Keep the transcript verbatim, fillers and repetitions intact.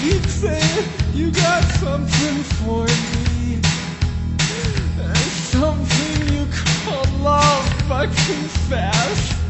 keep saying you got something for me. Something you call love, but confess